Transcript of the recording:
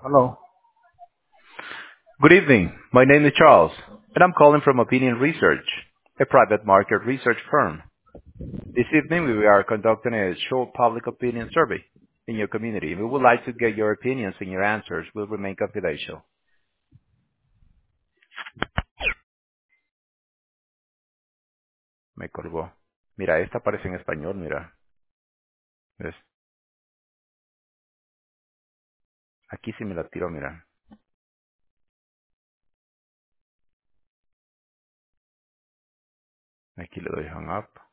Hello. Good evening. My name is Charles, and I'm calling from Opinion Research, a private market research firm. This evening, we are conducting a short public opinion survey in your community. We would like to get your opinions, and your answers will remain confidential. Me colgó. Mira, esta aparece en español, mira. ¿Ves? Aquí sí me la tiró, mira. Aquí le doy hang up.